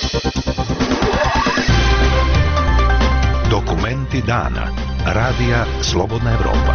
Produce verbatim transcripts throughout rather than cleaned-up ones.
Dokumenti dana. Radija Slobodna Evropa.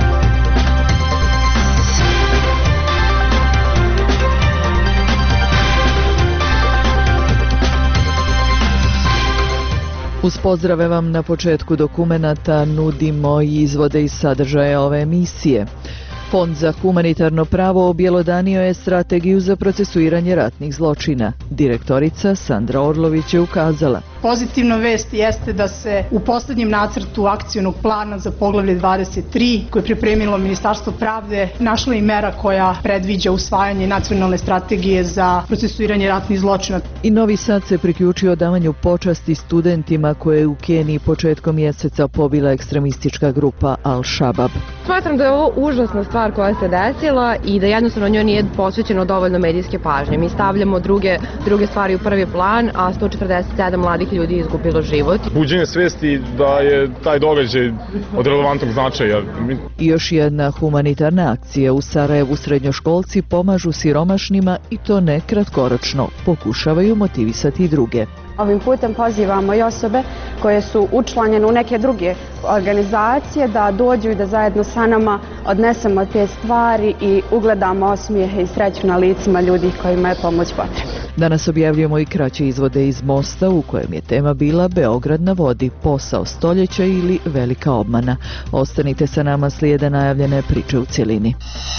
Uz pozdrave vam na početku dokumenata nudimo i izvode iz sadržaja ove emisije. Fond za humanitarno pravo objelodanio je strategiju za procesuiranje ratnih zločina. Direktorica Sandra Orlović je ukazala: pozitivna vest jeste da se u poslednjem nacrtu akcionog plana za poglavlje dvadeset tri, koje je pripremilo Ministarstvo pravde, našla i mera koja predviđa usvajanje nacionalne strategije za procesuiranje ratnih zločina. I Novi Sad se priključio davanju počasti studentima koje je u Keniji početkom mjeseca pobila ekstremistička grupa Al-Shabab. Smatram da je ovo užasna stvar koja se desila i da jednostavno njoj nije posvećeno dovoljno medijske pažnje. Mi stavljamo druge, druge stvari u prvi plan, a sto četrdeset sedam mladih ljudi izgubilo život. Buđenje svesti da je taj događaj od relevantnog značaja. I još jedna humanitarna akcija. U Sarajevu srednjoškolci pomažu siromašnima i to ne kratkoročno. Pokušavaju motivisati druge. Ovim putem pozivamo i osobe koje su učlanjene u neke druge organizacije da dođu i da zajedno sa nama odnesemo te stvari i ugledamo osmijehe i sreću na licima ljudi kojima je pomoć potrebna. Danas objavljujemo i kraće izvode iz Mosta u kojem je tema bila Beograd na vodi, posao stoljeća ili velika obmana. Ostanite sa nama, slijede najavljene priče u cjelini.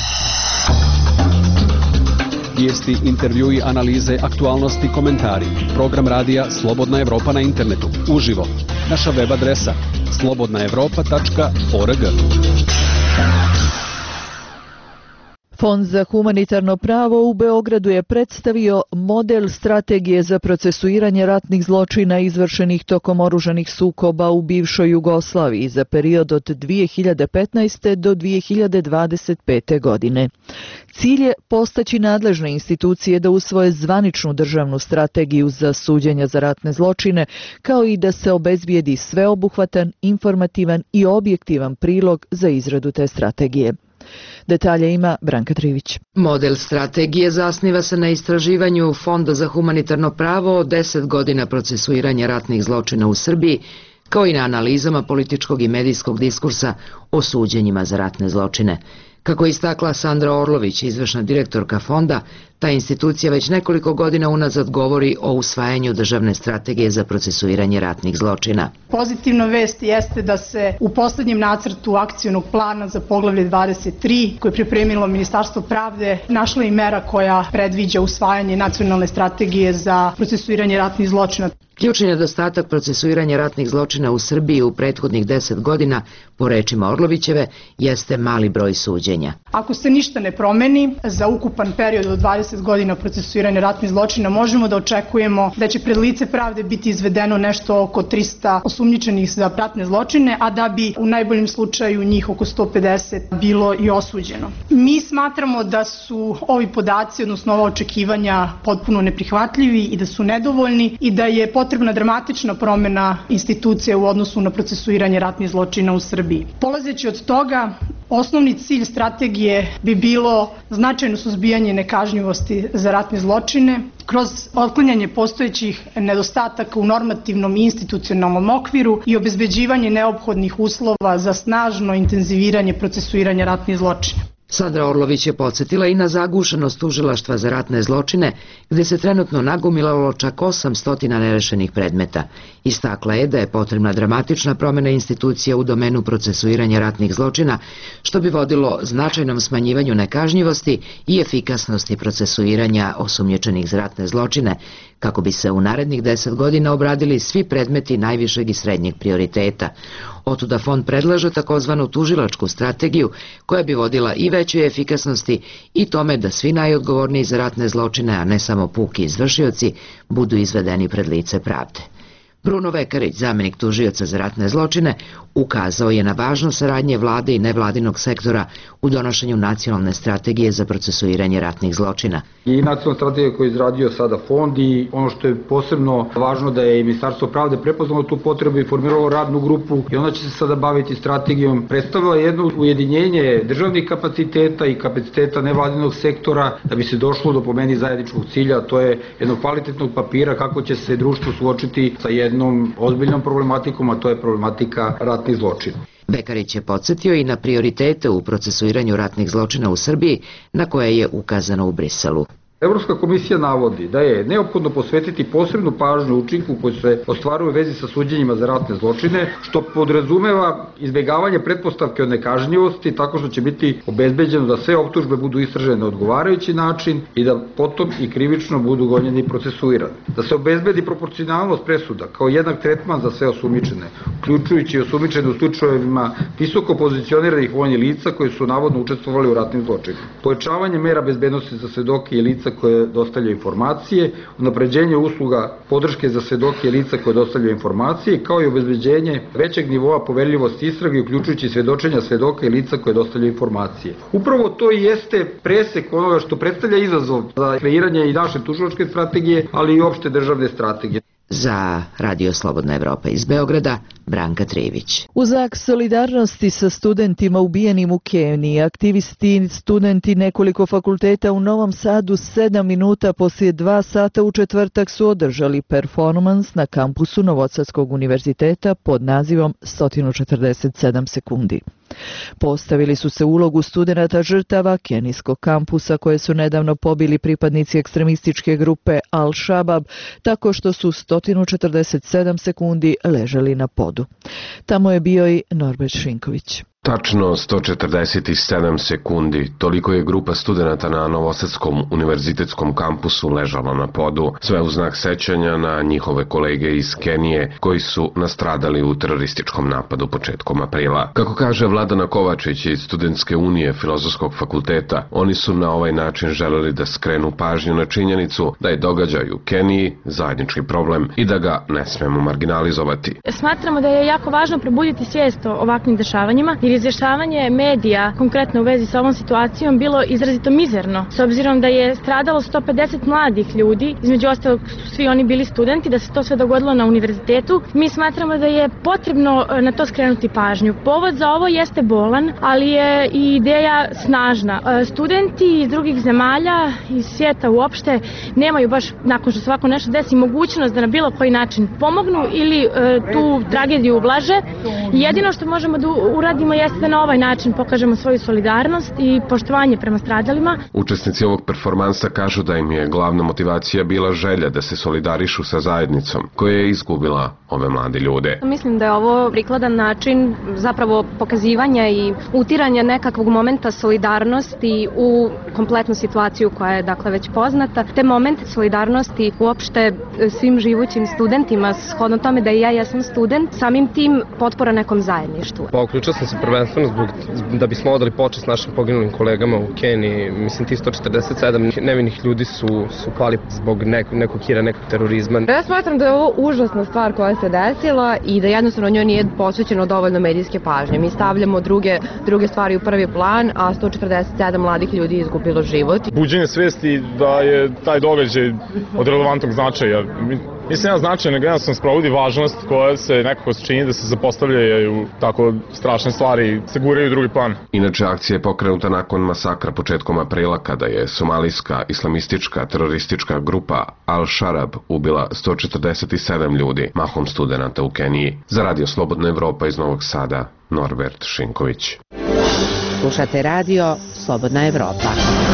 Vijesti, intervjui, analize, aktualnosti, komentari. Program radija Slobodna Evropa na internetu. Uživo. Naša web adresa slobodna evropa tačka org. Fond za humanitarno pravo u Beogradu je predstavio model strategije za procesuiranje ratnih zločina izvršenih tokom oružanih sukoba u bivšoj Jugoslaviji za period od dvije hiljade petnaeste. do dvije hiljade dvadeset pete. godine. Cilj je postaći nadležne institucije da usvoje zvaničnu državnu strategiju za suđenja za ratne zločine, kao i da se obezbijedi sveobuhvatan, informativan i objektivan prilog za izradu te strategije. Detalje ima Branka Trivić. Model strategije zasniva se na istraživanju Fonda za humanitarno pravo od deset godina procesuiranja ratnih zločina u Srbiji, kao i na analizama političkog i medijskog diskursa o suđenjima za ratne zločine. Kako je istakla Sandra Orlović, izvršna direktorka fonda, ta institucija već nekoliko godina unazad govori o usvajanju državne strategije za procesuiranje ratnih zločina. Pozitivna vest jeste da se u poslednjem nacrtu akcionog plana za poglavlje dvadeset tri, koje je pripremilo Ministarstvo pravde, našla i mera koja predviđa usvajanje nacionalne strategije za procesuiranje ratnih zločina. Ključni nedostatak procesuiranja ratnih zločina u Srbiji u prethodnih deset godina, po rečima Orlovićeve, jeste mali broj suđenja. Ako se ništa ne promeni, za ukupan period od dvadeset godina procesuiranja ratnih zločina možemo da očekujemo da će pred lice pravde biti izvedeno nešto oko trista osumnjičenih za ratne zločine, a da bi u najboljem slučaju njih oko sto pedeset bilo i osuđeno. Mi smatramo da su ovi podaci, odnosno ova očekivanja, potpuno neprihvatljivi i da su nedovoljni i da je potrebna dramatična promena institucije u odnosu na procesuiranje ratnih zločina u Srbiji. Polazeći od toga, osnovni cilj strategije bi bilo značajno suzbijanje nekažnjivosti za ratne zločine kroz otklanjanje postojećih nedostataka u normativnom i institucionalnom okviru i obezbeđivanje neophodnih uslova za snažno intenziviranje procesuiranja ratnih zločina. Sandra Orlović je podsjetila i na zagušenost tužilaštva za ratne zločine, gdje se trenutno nagomilalo čak osamsto nerešenih predmeta. Istakla je da je potrebna dramatična promjena institucija u domenu procesuiranja ratnih zločina, što bi vodilo značajnom smanjivanju nekažnjivosti i efikasnosti procesuiranja osumnjičenih za ratne zločine, kako bi se u narednih deset godina obradili svi predmeti najvišeg i srednjeg prioriteta. Otuda fond predlaže takozvanu tužilačku strategiju koja bi vodila i većoj efikasnosti i tome da svi najodgovorniji za ratne zločine, a ne samo puki izvršioci, budu izvedeni pred lice pravde. Bruno Vekarić, zamenik tužioca za ratne zločine, ukazao je na važnost saradnje vlade i nevladinog sektora u donošenju nacionalne strategije za procesuiranje ratnih zločina. I nacionalna strategija koju je izradio sada fond i ono što je posebno važno da je i Ministarstvo pravde prepoznalo tu potrebu i formiralo radnu grupu i ona će se sada baviti strategijom. Predstavila jedno ujedinjenje državnih kapaciteta i kapaciteta nevladinog sektora da bi se došlo do po meni zajedničkog cilja, to je jednog kvalitetnog papira kako će se društvo suočiti sa jednom ozbiljnom problematikom, a to je problematika ratnih zločina. Vekarić je podsjetio i na prioritete u procesuiranju ratnih zločina u Srbiji, na koje je ukazano u Briselu. Evropska komisija navodi da je neophodno posvetiti posebnu pažnju učinku koji se ostvaruje u vezi sa suđenjima za ratne zločine, što podrazumeva izbjegavanje pretpostavke od nekažnjivosti tako što će biti obezbeđeno da sve optužbe budu istražene na odgovarajući način i da potom i krivično budu gonjeni i procesuirani. Da se obezbedi proporcionalnost presuda kao jednak tretman za sve osumnjičene, uključujući osumnjičene u slučajevima visoko pozicioniranih vojnih lica koji su navodno učestvovali u ratnim zločinima. Pojačavanje mera bezbednosti za svedoke i lica koje dostavljaju informacije, unapređenje usluga podrške za svedoke i lica koje dostavljaju informacije, kao i obezbeđenje većeg nivoa poverljivosti istrage, uključujući svedočenja svedoka i lica koje dostavljaju informacije. Upravo to i jeste presek onoga što predstavlja izazov za kreiranje i naše tužilačke strategije, ali i opšte državne strategije. Za Radio Slobodna Evropa iz Beograda, Branka Trivić. U znak solidarnosti sa studentima ubijenim u Keniji, aktivisti i studenti nekoliko fakulteta u Novom Sadu sedam minuta poslije dva sata u četvrtak su održali performans na kampusu Novosadskog univerziteta pod nazivom sto četrdeset sedam sekundi. Postavili su se ulogu studenata žrtava kenijskog kampusa koje su nedavno pobili pripadnici ekstremističke grupe Al-Shabab tako što su sto četrdeset sedam sekundi ležali na podu. Tamo je bio i Norbert Šinković. Tačno sto četrdeset sedam sekundi, toliko je grupa studenata na Novosadskom univerzitetskom kampusu ležala na podu, sve u znak sećanja na njihove kolege iz Kenije koji su nastradali u terorističkom napadu početkom aprila. Kako kaže Vladana Kovačić iz Studentske unije Filozofskog fakulteta, oni su na ovaj način želeli da skrenu pažnju na činjenicu da je događaj u Keniji zajednički problem i da ga ne smemo marginalizovati. Smatramo da je jako važno probuditi svijest o ovakvim dešavanjima, jer izvještavanje medija, konkretno u vezi sa ovom situacijom, bilo izrazito mizerno. S obzirom da je stradalo sto pedeset mladih ljudi, između ostalog su svi oni bili studenti, da se to sve dogodilo na univerzitetu, mi smatramo da je potrebno na to skrenuti pažnju. Povod za ovo jeste bolan, ali je i ideja snažna. Studenti iz drugih zemalja, iz svijeta uopšte, nemaju baš, nakon što se ovako nešto desi, mogućnost da na bilo koji način pomognu ili tu tragediju ublaže. Jedino što možemo da uradimo jeste da na ovaj način pokažemo svoju solidarnost i poštovanje prema stradalima. Učesnici ovog performansa kažu da im je glavna motivacija bila želja da se solidarišu sa zajednicom koja je izgubila ove mlade ljude. Mislim da je ovo prikladan način zapravo pokazivanja i utiranja nekakvog momenta solidarnosti u kompletnu situaciju koja je dakle već poznata, te moment solidarnosti uopšte svim živućim studentima, shodno tome da i ja jesam student, samim tim potpora nekom zajedništvu. Pa uključio sam se prvenstveno zbog, da bismo odali počast našim poginulim kolegama u Keniji. Mislim, ti sto četrdeset sedam nevinih ljudi su, su pali zbog nekog, nekog hira, nekog terorizma. Ja smatram da je ovo užasna stvar koja se desila i da jednostavno njoj nije posvećeno dovoljno medijske pažnje. Mi stavljamo druge, druge stvari u prvi plan, a sto četrdeset sedam mladih ljudi izgubilo život. Buđenje svijesti da je taj događaj od relevantnog značaja. Mislim, ja značaj, nego jednostavno sprovodi važnost koja se nekako čini da se zapostavljaju tako strašne stvari, se guraju u drugi plan. Inače, akcija je pokrenuta nakon masakra početkom aprila kada je somalijska islamistička teroristička grupa Al-Shabab ubila sto četrdeset sedam ljudi, mahom studenata u Keniji. Za Radio Slobodna Evropa iz Novog Sada, Norbert Šinković. Slušate Radio Slobodna Evropa.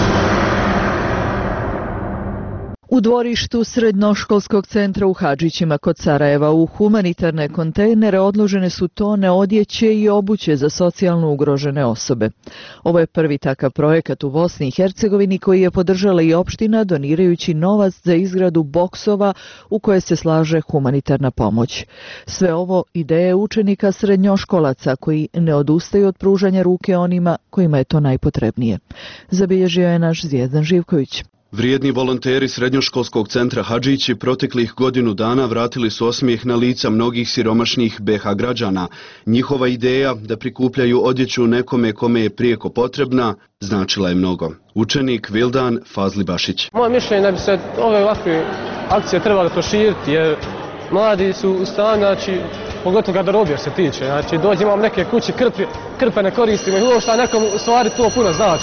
U dvorištu srednjoškolskog centra u Hadžićima kod Sarajeva u humanitarne kontejnere odložene su tone odjeće i obuće za socijalno ugrožene osobe. Ovo je prvi takav projekat u Bosni i Hercegovini koji je podržala i opština donirajući novac za izgradu boksova u koje se slaže humanitarna pomoć. Sve ovo ideje učenika srednjoškolaca koji ne odustaju od pružanja ruke onima kojima je to najpotrebnije. Zabilježio je naš Zvijezdan Živković. Vrijedni volonteri Srednjoškolskog centra Hadžići proteklih godinu dana vratili su osmijeh na lica mnogih siromašnih B iH građana. Njihova ideja da prikupljaju odjeću nekome kome je prijeko potrebna značila je mnogo. Učenik Vildan Fazlibašić. Moje mišljenje da bi se ove ovakve akcije trebali proširiti jer mladi su u stanju, znači, pogotovo garderobija se tiče, znači dođemo neke kući krpe, krpe ne koristimo i uopšte nekom u stvari to puno znači.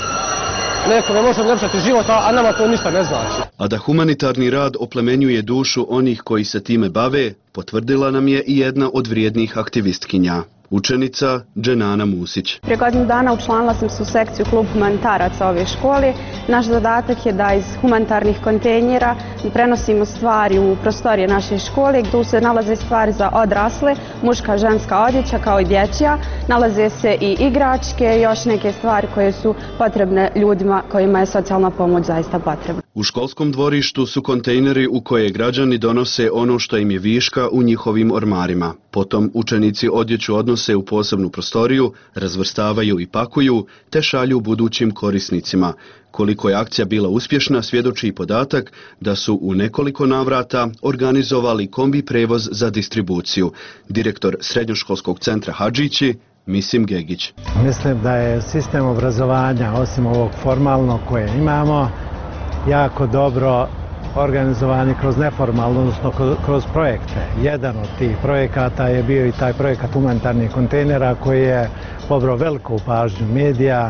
Nekome možemo lepšati život, a nama to ništa ne znači. A da humanitarni rad oplemenjuje dušu onih koji se time bave, potvrdila nam je i jedna od vrijednih aktivistkinja, učenica Dženana Musić. Prije godinu dana učlanila sam se u sekciju klub humanitaraca ove škole. Naš zadatak je da iz humanitarnih kontejnera prenosimo stvari u prostorije naše škole, gdje se nalaze stvari za odrasle, muška, ženska odjeća kao i dječja. Nalaze se i igračke i još neke stvari koje su potrebne ljudima kojima je socijalna pomoć zaista potrebna. U školskom dvorištu su kontejneri u koje građani donose ono što im je viška u njihovim ormarima. Potom učenici odjeću odnose u posebnu prostoriju, razvrstavaju i pakuju, te šalju budućim korisnicima. Koliko je akcija bila uspješna, svjedoči i podatak da su u nekoliko navrata organizovali kombi prevoz za distribuciju. Direktor Srednjoškolskog centra Hadžići, Misim Gegić. Mislim da je sistem obrazovanja, osim ovog formalnog koje imamo, jako dobro organizovanje kroz neformalno, odnosno kroz projekte. Jedan od tih projekata je bio i taj projekat humanitarnih kontejnera koji je pobrao veliku pažnju medija.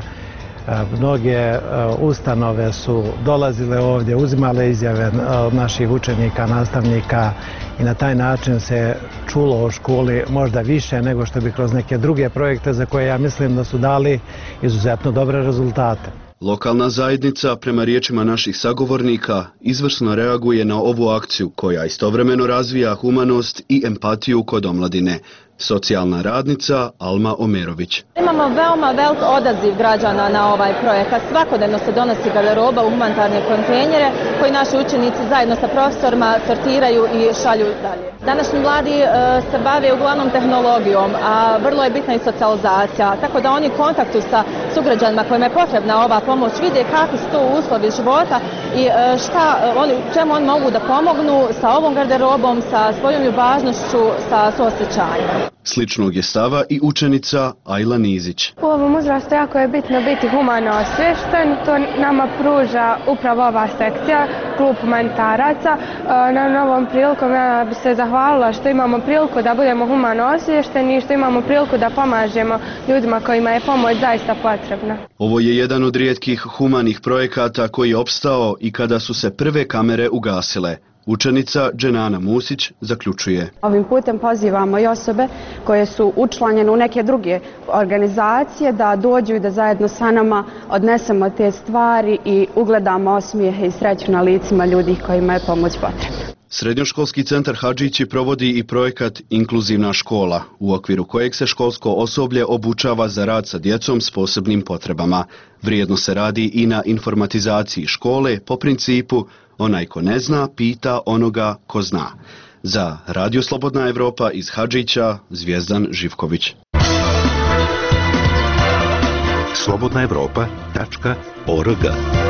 Mnoge ustanove su dolazile ovdje, uzimale izjave od naših učenika, nastavnika i na taj način se čulo o školi možda više nego što bi kroz neke druge projekte za koje ja mislim da su dali izuzetno dobre rezultate. Lokalna zajednica, prema riječima naših sagovornika, izvrsno reaguje na ovu akciju koja istovremeno razvija humanost i empatiju kod omladine. Socijalna radnica Alma Omerović. Imamo veoma velik odaziv građana na ovaj projekat. Svakodnevno se donosi garderoba u humanitarne kontejnere koji naši učenici zajedno sa profesorima sortiraju i šalju dalje. Današnji mladi e, se bave uglavnom tehnologijom, a vrlo je bitna i socijalizacija, tako da oni u kontaktu sa sugrađanima kojima je potrebna ova pomoć vide kakvi su to uslovi života i e, šta, oni, čemu oni mogu da pomognu sa ovom garderobom, sa svojom ljubaznošću, sa suosjećanjem. Sličnog je stava i učenica Ajla Nizić. U ovom uzrastu jako je bitno biti humano osviješten, to nama pruža upravo ova sekcija, klub humanitaraca. Na ovom prilikom ja bi se zahvalila što imamo priliku da budemo humano osviješteni i što imamo priliku da pomažemo ljudima kojima je pomoć zaista potrebna. Ovo je jedan od rijetkih humanih projekata koji je opstao i kada su se prve kamere ugasile. Učenica Dženana Musić zaključuje. Ovim putem pozivamo i osobe koje su učlanjene u neke druge organizacije da dođu i da zajedno sa nama odnesemo te stvari i ugledamo osmijehe i sreću na licima ljudi kojima je pomoć potrebna. Srednjoškolski centar Hadžići provodi i projekat Inkluzivna škola, u okviru kojeg se školsko osoblje obučava za rad sa djecom s posebnim potrebama. Vrijedno se radi i na informatizaciji škole po principu onaj ko ne zna, pita onoga ko zna. Za Radio Slobodna Evropa iz Hadžića, Zvijezdan Živković. slobodna evropa tačka org.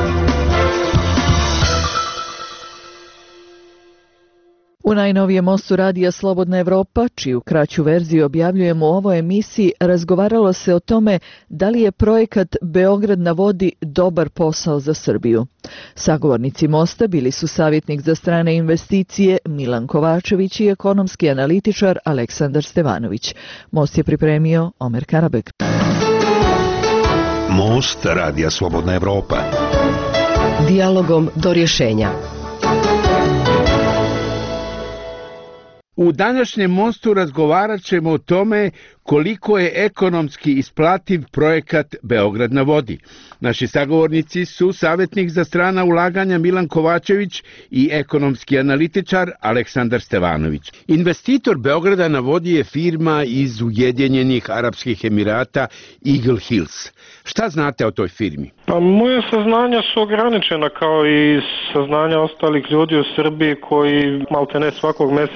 U najnovijem mostu radija Slobodna Evropa, čiju kraću verziju objavljujemo u ovoj emisiji, razgovaralo se o tome da li je projekat Beograd na vodi dobar posao za Srbiju. Sagovornici mosta bili su savjetnik za strane investicije Milan Kovačević i ekonomski analitičar Aleksandar Stevanović. Most je pripremio Omer Karabek. Most radija Slobodna Evropa. Dijalogom do rješenja. U današnjem mostu razgovarat ćemo o tome koliko je ekonomski isplativ projekat Beograd na vodi. Naši sagovornici su savjetnik za strana ulaganja Milan Kovačević i ekonomski analitičar Aleksandar Stevanović. Investitor Beograda na vodi je firma iz Ujedinjenih Arapskih Emirata Eagle Hills. Šta znate o toj firmi? Pa moje saznanja su ograničena kao i saznanja ostalih ljudi u Srbiji koji maltene svakog mjeseca doživljavaju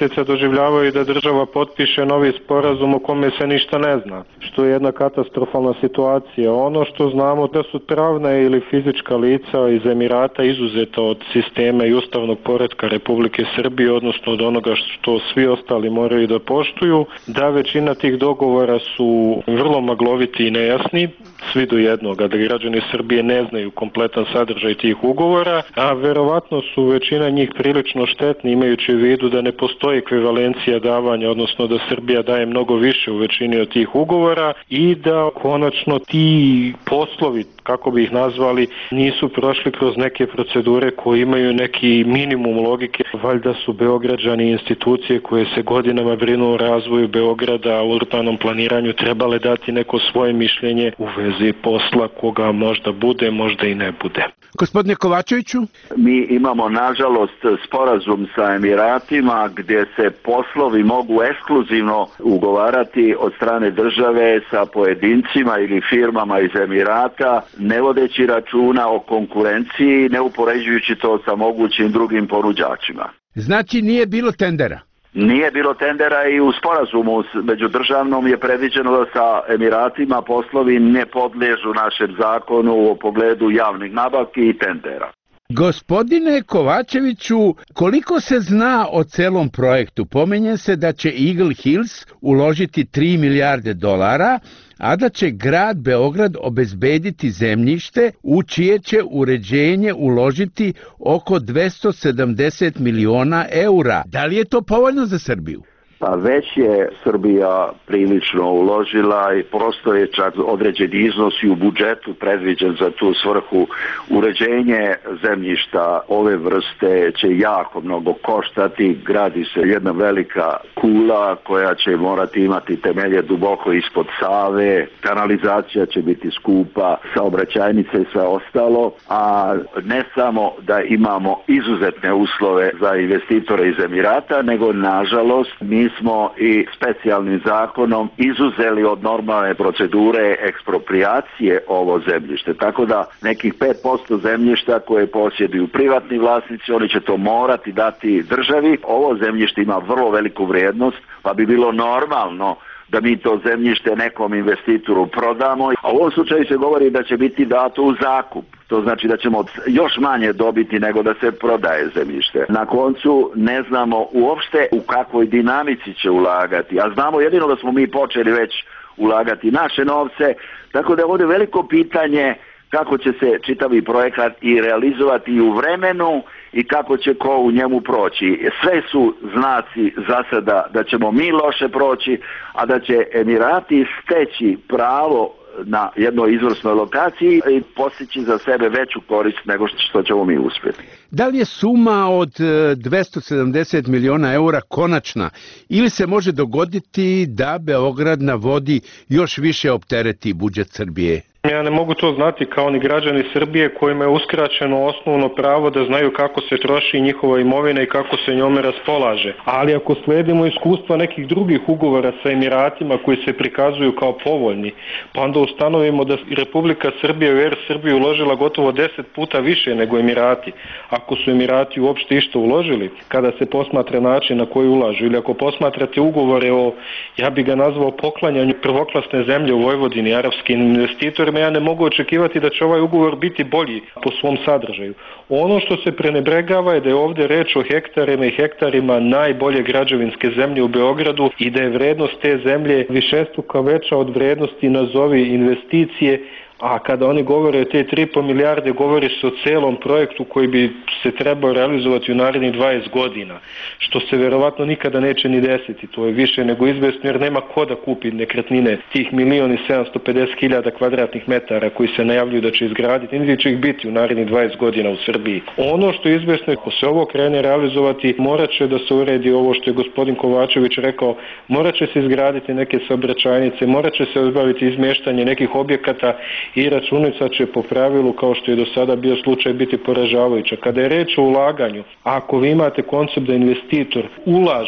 doživljavaju da država potpiše novi sporazum o kome se ništa ne zna, što je jedna katastrofalna situacija. Ono što znamo da su pravna ili fizička lica iz Emirata izuzeta od sistema i ustavnog poretka Republike Srbije, odnosno od onoga što svi ostali moraju da poštuju, da većina tih dogovora su vrlo magloviti i nejasni, svi do jednoga, da građani Srbije ne znaju kompletan sadržaj tih ugovora, a verovatno su većina njih prilično štetni, imajući u vidu da ne postoji ekvivalencija davanja, odnosno da Srbija daje mnogo više u većini od tih ugovora i da konačno ti poslovi, kako bi ih nazvali, nisu prošli kroz neke procedure koje imaju neki minimum logike. Valjda su Beograđani i institucije koje se godinama brinu o razvoju Beograda, u urbanom planiranju, trebale dati neko svoje mišljenje u vezi posla, koga možda bude, možda i ne bude. Gospodine Kovačeviću? Mi imamo, nažalost, sporazum sa Emiratima gdje se poslovi mogu ekskluzivno ugovarati od strane države sa pojedincima ili firmama iz Emirata, ne vodeći računa o konkurenciji, ne upoređujući to sa mogućim drugim ponuđačima. Znači nije bilo tendera? Nije bilo tendera i u sporazumu međudržavnom je predviđeno da sa Emiratima poslovi ne podliježu našem zakonu o pogledu javnih nabavki i tendera. Gospodine Kovačeviću, koliko se zna o celom projektu? Pominje se da će Eagle Hills uložiti tri milijarde dolara, a da će grad Beograd obezbediti zemljište u čije će uređenje uložiti oko dvesta sedamdeset miliona eura. Da li je to povoljno za Srbiju? Pa već je Srbija prilično uložila i prosto je čak određen iznos i u budžetu predviđen za tu svrhu. Uređenje zemljišta ove vrste će jako mnogo koštati, gradi se jedna velika kula koja će morati imati temelje duboko ispod Save, kanalizacija će biti skupa, saobraćajnice i sve ostalo, a ne samo da imamo izuzetne uslove za investitore iz Emirata, nego nažalost mi smo i specijalnim zakonom izuzeli od normalne procedure ekspropriacije ovo zemljište. Tako da nekih pet posto zemljišta koje posjeduju privatni vlasnici, oni će to morati dati državi. Ovo zemljište ima vrlo veliku vrijednost, pa bi bilo normalno da mi to zemljište nekom investitoru prodamo. A u ovom slučaju se govori da će biti dato u zakup. To znači da ćemo još manje dobiti nego da se prodaje zemljište. Na koncu ne znamo uopšte u kakvoj dinamici će ulagati, a znamo jedino da smo mi počeli već ulagati naše novce, tako da je ovdje veliko pitanje kako će se čitavi projekat i realizovati i u vremenu i kako će ko u njemu proći. Sve su znaci za sada da ćemo mi loše proći, a da će Emirati steći pravo na jednoj izvrsnoj lokaciji i postići za sebe veću korist nego što ćemo mi uspjeti. Da li je suma od dvesta sedamdeset miliona eura konačna ili se može dogoditi da Beograd na vodi još više optereti budžet Srbije? Ja ne mogu to znati kao ni građani Srbije kojima je uskraćeno osnovno pravo da znaju kako se troši njihova imovina i kako se njome raspolaže. Ali ako sledimo iskustva nekih drugih ugovora sa Emiratima koji se prikazuju kao povoljni, pa onda ustanovimo da Republika Srbija u Er Srbiju uložila gotovo deset puta više nego Emirati. Ako su Emirati uopšte išta uložili, kada se posmatra način na koji ulažu, ili ako posmatrate ugovore o, ja bi ga nazvao, poklanjanju prvoklasne zemlje u Vojvodini arapskim investitorima, ja ne mogu očekivati da će ovaj ugovor biti bolji po svom sadržaju. Ono što se prenebregava je da je ovdje reč o hektarima i hektarima najbolje građevinske zemlje u Beogradu i da je vrednost te zemlje višestruko veća od vrednosti nazovi investicije, a kada oni govore o te tri i po milijarde, govori se o celom projektu koji bi se trebao realizovati u narednih dvadeset godina, što se verovatno nikada neće ni desiti. To je više nego izvesno jer nema ko da kupi nekretnine tih milion i sedamsto pedeset hiljada kvadratnih metara koji se najavljuju da će izgraditi, niti će ih biti u narednih dvadeset godina u Srbiji. Ono što je izvesno je, ako se ovo krene realizovati, morat će da se uredi ovo što je gospodin Kovačević rekao, morat će se izgraditi neke saobraćajnice, morat će se obaviti izmještanje nekih objekata i računica će po pravilu, kao što je do sada bio slučaj, biti poražavajuća. Kada je reč o ulaganju, ako vi imate koncept da investitor ulaže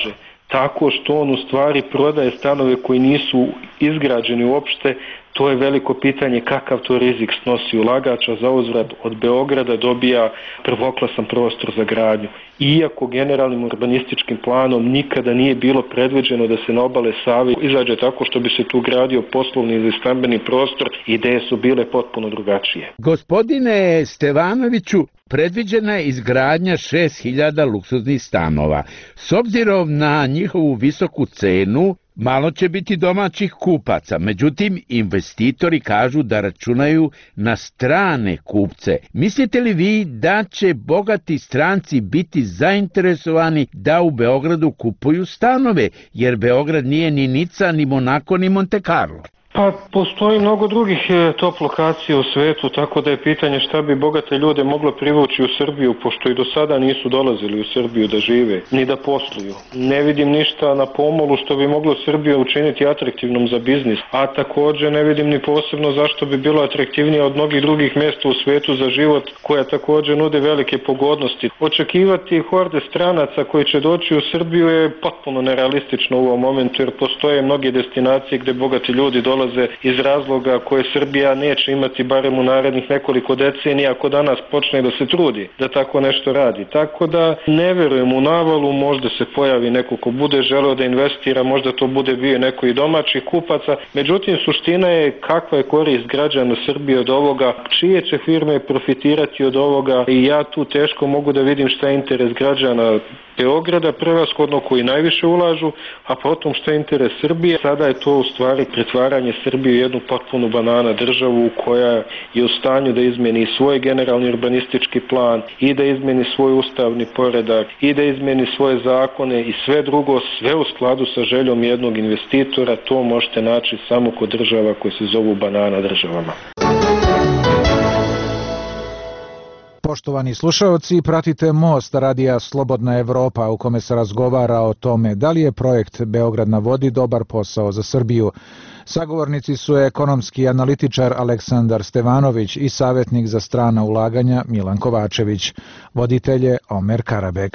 tako što on u stvari prodaje stanove koji nisu izgrađeni uopšte. To je veliko pitanje kakav to rizik snosi ulagač, a za uzvrat od Beograda dobija prvoklasan prostor za gradnju. Iako generalnim urbanističkim planom nikada nije bilo predviđeno da se na obale Save izađe tako što bi se tu gradio poslovni ili stambeni prostor, ideje su bile potpuno drugačije. Gospodine Stevanoviću, predviđena je izgradnja šest hiljada luksuznih stanova. S obzirom na njihovu visoku cenu, malo će biti domaćih kupaca, međutim investitori kažu da računaju na strane kupce. Mislite li vi da će bogati stranci biti zainteresovani da u Beogradu kupuju stanove, jer Beograd nije ni Nica, ni Monako, ni Monte Carlo? Pa postoji mnogo drugih top lokacija u svetu, tako da je pitanje šta bi bogate ljude moglo privući u Srbiju, pošto i do sada nisu dolazili u Srbiju da žive, ni da posluju. Ne vidim ništa na pomolu što bi moglo Srbiju učiniti atraktivnom za biznis, a takođe ne vidim ni posebno zašto bi bilo atraktivnije od mnogih drugih mesta u svetu za život, koja takođe nude velike pogodnosti. Očekivati horde stranaca koji će doći u Srbiju je potpuno nerealistično u ovom momentu, jer postoje mnoge destinacije gde bogati ljudi dolaze iz razloga koje Srbija neće imati barem u narednih nekoliko decenija ako danas počne da se trudi da tako nešto radi. Tako da ne verujem u navalu, možda se pojavi neko ko bude želeo da investira, možda to bude bio neko i domaćih kupaca. Međutim, suština je kakva je korist građana Srbije od ovoga, čije će firme profitirati od ovoga i ja tu teško mogu da vidim šta je interes građana Beograda, prevashodno koji najviše ulažu, a potom šta je interes Srbije. Sada je to u stvari pretvaranje Srbije u jednu potpunu banana državu koja je u stanju da izmeni svoj generalni urbanistički plan i da izmeni svoj ustavni poredak i da izmeni svoje zakone i sve drugo, sve u skladu sa željom jednog investitora. To možete naći samo kod država koje se zovu banana državama. Poštovani slušaoci, pratite Most radija Slobodna Evropa u kome se razgovara o tome da li je projekt Beograd na vodi dobar posao za Srbiju. Sagovornici su ekonomski analitičar Aleksandar Stevanović i savjetnik za strana ulaganja Milan Kovačević. Voditelj je Omer Karabek.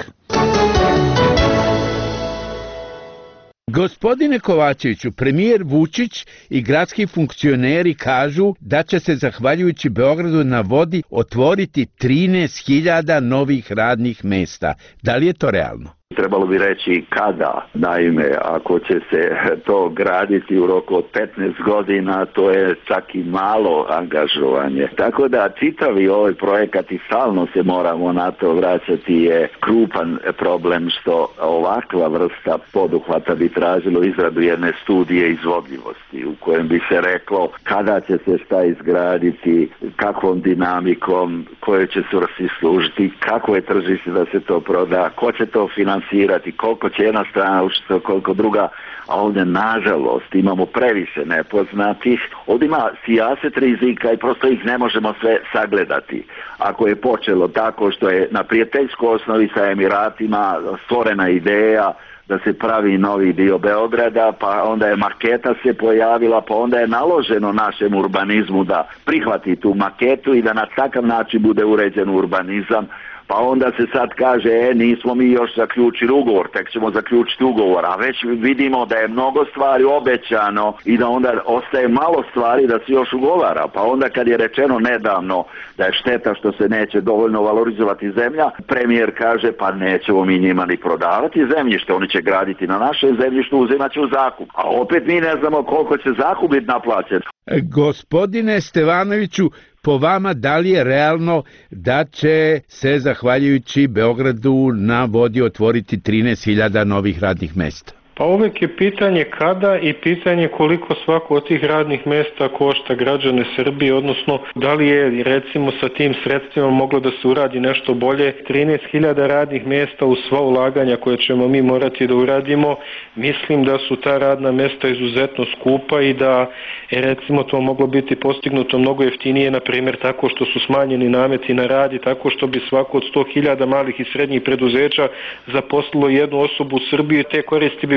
Gospodine Kovačeviću, premijer Vučić i gradski funkcioneri kažu da će se zahvaljujući Beogradu na vodi otvoriti trinaest hiljada novih radnih mesta. Da li je to realno? Trebalo bi reći kada, naime, ako će se to graditi u roku od petnaest godina, to je čak i malo angažovanje. Tako da čitavi ovaj projekat i stalno se moramo na to vraćati je krupan problem što ovakva vrsta poduhvata bi tražilo izradu jedne studije izvodljivosti u kojem bi se reklo kada će se šta izgraditi, kakvom dinamikom, koje će svrsi služiti, kako je tržište da se to proda, ko će to finansirati, koliko će jedna strana učiti, koliko druga, a ovdje nažalost imamo previše nepoznatih. Ovdje ima sijaset rizika i prosto ih ne možemo sve sagledati. Ako je počelo tako što je na prijateljskoj osnovi sa Emiratima stvorena ideja da se pravi novi dio Beograda, pa onda je maketa se pojavila, pa onda je naloženo našem urbanizmu da prihvati tu maketu i da na takav način bude uređen urbanizam, pa onda se sad kaže, e, nismo mi još zaključili ugovor, tek ćemo zaključiti ugovor, a već vidimo da je mnogo stvari obećano i da onda ostaje malo stvari da se još ugovara, pa onda kad je rečeno nedavno da je šteta što se neće dovoljno valorizovati zemlja, premijer kaže, pa nećemo mi njima ni prodavati zemljište, oni će graditi na našem zemljištu, uzimat će u zakup, a opet mi ne znamo koliko će zakup biti naplaćen. Gospodine Stevanoviću, po vama da li je realno da će se zahvaljujući Beogradu na vodi otvoriti trinaest hiljada novih radnih mesta? Pa uvek je pitanje kada i pitanje koliko svako od tih radnih mesta košta građane Srbije, odnosno da li je recimo sa tim sredstvima moglo da se uradi nešto bolje. trinaest hiljada radnih mesta u sva ulaganja koje ćemo mi morati da uradimo, mislim da su ta radna mesta izuzetno skupa i da je recimo to moglo biti postignuto mnogo jeftinije, na primjer tako što su smanjeni nameti na rad i tako što bi svako od sto hiljada malih i srednjih preduzeća zaposlilo jednu osobu u Srbiji, te koristi bi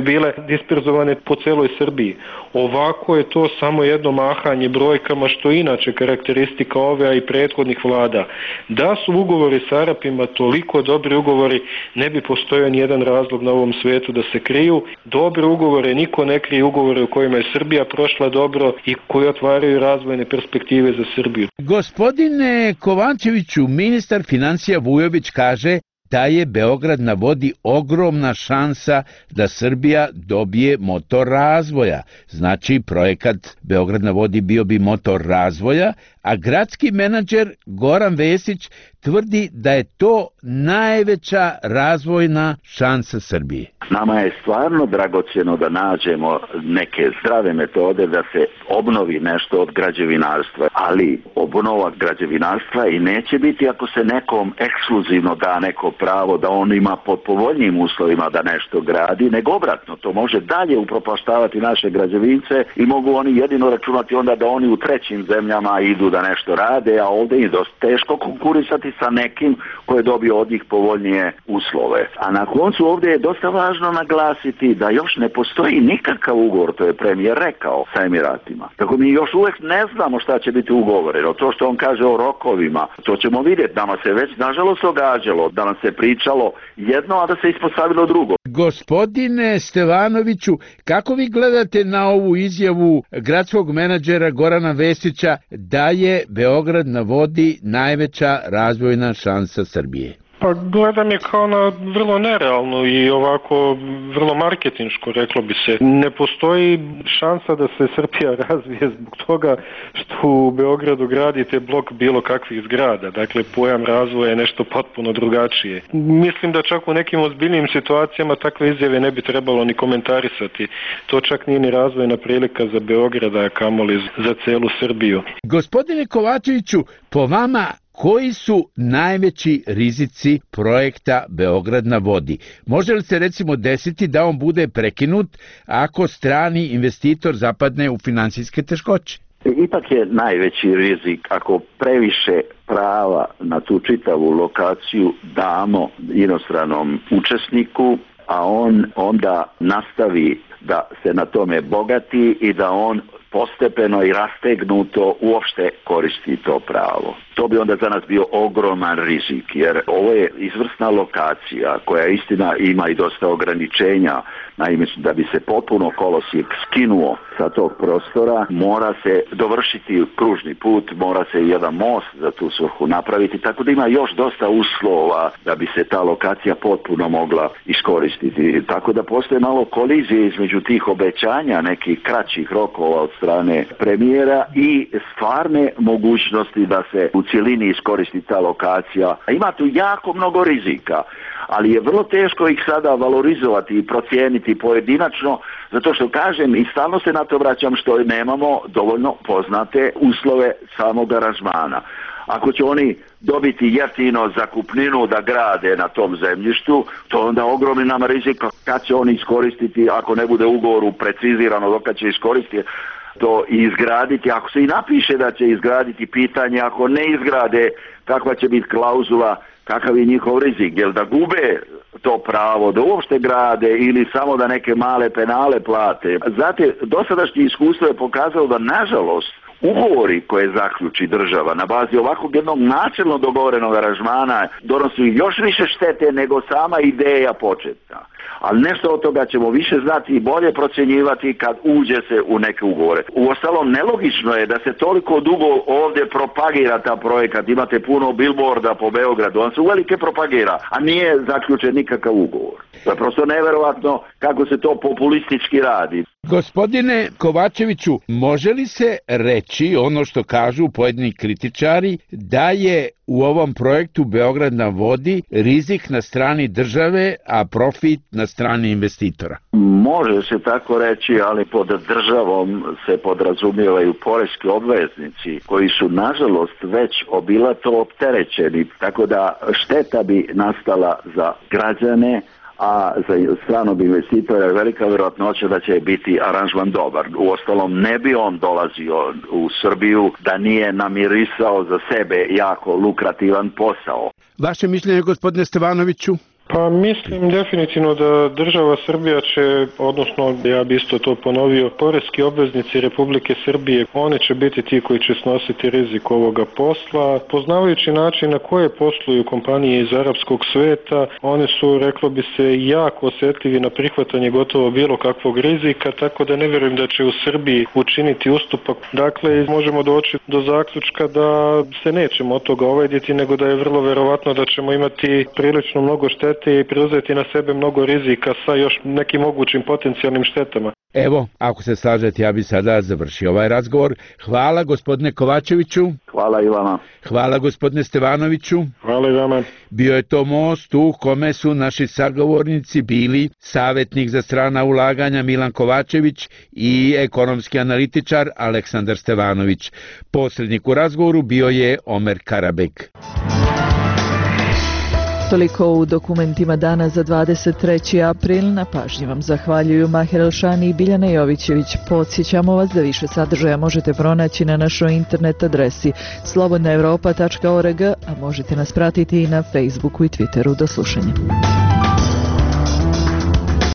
bile disperzovane po celoj Srbiji. Ovako je to samo jedno mahanje brojkama, što je inače karakteristika ove, a i prethodnih vlada. Da su ugovori sa Arapima toliko dobri ugovori, ne bi postojao nijedan razlog na ovom svetu da se kriju. Dobre ugovore, niko ne krije ugovore u kojima je Srbija prošla dobro i koji otvaraju razvojne perspektive za Srbiju. Gospodine Kovačeviću, ministar financija Vujović kaže da je Beograd na vodi ogromna šansa da Srbija dobije motor razvoja. Znači, projekat Beograd na vodi bio bi motor razvoja, a gradski menadžer Goran Vesić tvrdi da je to najveća razvojna šansa Srbije. Nama je stvarno dragocjeno da nađemo neke zdrave metode da se obnovi nešto od građevinarstva, ali obnova građevinarstva i neće biti ako se nekom ekskluzivno da neko pravo da on ima pod povoljnijim uslovima da nešto gradi, nego obratno, to može dalje upropaštavati naše građevince i mogu oni jedino računati onda da oni u trećim zemljama idu da nešto rade, a ovdje je dosta teško konkurisati sa nekim ko je dobio od njih povoljnije uslove. A na koncu ovdje je dosta važno naglasiti da još ne postoji nikakav ugovor, to je premijer rekao, sa Emiratima. Tako mi još uvijek ne znamo šta će biti ugovoreno. To što on kaže o rokovima, to ćemo vidjeti. Nama se već nažalost događalo da nam se pričalo jedno, a da se ispostavilo drugo. Gospodine Stevanoviću, kako vi gledate na ovu izjavu gradskog menadžera Gorana Vesića da je Beograd na vodi najveća razvojna šansa Srbije? Pa gledam je kao na vrlo nerealno i ovako vrlo marketinško, reklo bi se. Ne postoji šansa da se Srbija razvije zbog toga što u Beogradu gradite blok bilo kakvih zgrada. Dakle, pojam razvoja je nešto potpuno drugačije. Mislim da čak u nekim ozbiljnim situacijama takve izjave ne bi trebalo ni komentarisati. To čak nije ni razvojna prilika za Beograda, a kamoli za celu Srbiju. Gospodine Kovačeviću, po vama koji su najveći rizici projekta Beograd na vodi? Može li se recimo desiti da on bude prekinut ako strani investitor zapadne u finansijske teškoće? Ipak je najveći rizik ako previše prava na tu čitavu lokaciju damo inostranom učesniku, a on onda nastavi da se na tome bogati i da on postepeno i rastegnuto uopšte koristi to pravo. To bi onda za nas bio ogroman rizik, jer ovo je izvrsna lokacija koja istina ima i dosta ograničenja. Naime, da bi se potpuno kolosijek skinuo sa tog prostora, mora se dovršiti kružni put, mora se jedan most za tu svrhu napraviti, tako da ima još dosta uslova da bi se ta lokacija potpuno mogla iskoristiti. Tako da postoje malo kolizije između tih obećanja, nekih kraćih rokova od strane premijera i stvarne mogućnosti da se u cjelini iskoristi ta lokacija. Ima tu jako mnogo rizika, ali je vrlo teško ih sada valorizovati i procijeniti pojedinačno, zato što kažem i stalno se na to vraćam što nemamo dovoljno poznate uslove samog aranžmana. Ako će oni dobiti jeftino zakupninu da grade na tom zemljištu, to je onda ogromni nam rizik kad će oni iskoristiti, ako ne bude u ugovoru precizirano dok će iskoristiti to i izgraditi. Ako se i napiše da će izgraditi, pitanje, ako ne izgrade, kakva će biti klauzula, kakav je njihov rizik, jer da gube to pravo, da uopšte grade ili samo da neke male penale plate. Znate, dosadašnje iskustvo je pokazalo da, nažalost, ugovori koje zaključi država na bazi ovakvog jednog načelno dogovorenog aranžmana donosi još više štete nego sama ideja početna. Ali nešto od toga ćemo više znati i bolje procjenjivati kad uđe se u neke ugovore. Uostalom, nelogično je da se toliko dugo ovdje propagira ta projekat. Imate puno billboarda po Beogradu, on se uvelike propagira, a nije zaključen nikakav ugovor. To je prosto neverovatno kako se to populistički radi. Gospodine Kovačeviću, može li se reći ono što kažu pojedini kritičari, da je u ovom projektu Beograd na vodi rizik na strani države, a profit na strani investitora? Može se tako reći, ali pod državom se podrazumijevaju poreski obveznici koji su nažalost već obilato opterećeni, tako da šteta bi nastala za građane, a za stranog investitora je velika vjerojatnoća da će biti aranžman dobar. Uostalom, ne bi on dolazio u Srbiju da nije namirisao za sebe jako lukrativan posao. Vaše mišljenje, gospodine Stevanoviću? Pa mislim definitivno da država Srbija će, odnosno ja bi isto to ponovio, poreski obveznici Republike Srbije, oni će biti ti koji će snositi rizik ovoga posla. Poznavajući način na koje posluju kompanije iz arapskog sveta, one su, reklo bi se, jako osjetljivi na prihvatanje gotovo bilo kakvog rizika, tako da ne vjerujem da će u Srbiji učiniti ustupak. Dakle, možemo doći do zaključka da se nećemo od toga ovajditi, nego da je vrlo verovatno da ćemo imati prilično mnogo štete i preuzeti na sebe mnogo rizika sa još nekim mogućim potencijalnim štetama. Evo, ako se slažete, ja bi sada završio ovaj razgovor. Hvala gospodine Kovačeviću. Hvala i vama. Hvala gospodine Stevanoviću. Hvala i vama. Bio je to most u kome su naši sagovornici bili savjetnik za strana ulaganja Milan Kovačević i ekonomski analitičar Aleksandar Stevanović. Posrednik u razgovoru bio je Omer Karabek. Toliko u dokumentima dana za dvadeset treći april. Na pažnji vam zahvaljuju Maher Elšani i Biljana Jovićević. Podsjećamo vas da više sadržaja možete pronaći na našoj internet adresi slobodna evropa tačka org, a možete nas pratiti i na Facebooku i Twitteru. Do slušanja.